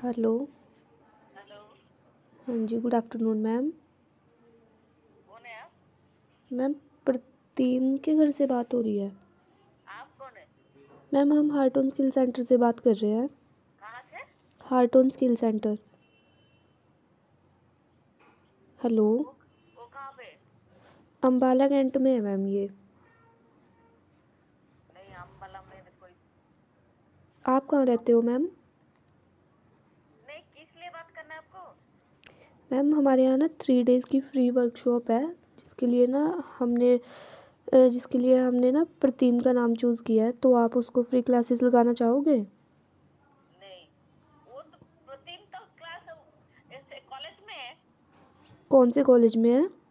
Hello. Hello. हाँ जी, good afternoon ma'am. कौन है आप? मैम, प्रतिम के घर से बात हो रही है। आप कौन है? मैम, हम हार्ट ऑन स्किल सेंटर से बात कर रहे हैं। कहाँ से? Heart on skill centre. Hello. वो कहाँ पे? अम्बाला कैंट में है मैम ये। नहीं, अम्बाला में तो कोई आप कहाँ रहते हो मैम? नहीं। किस लिए बात करना है आपको? मैम, हमारे यहाँ ना 3 डेज़ की फ्री वर्कशॉप है, जिसके लिए हमने ना प्रतिम का नाम चूज़ किया है, तो आप उसको फ्री क्लासेस लगाना चाहोगे? नहीं, वो तो 3 तो क्लास ऐसे कॉलेज में है। कौन से कॉलेज में है?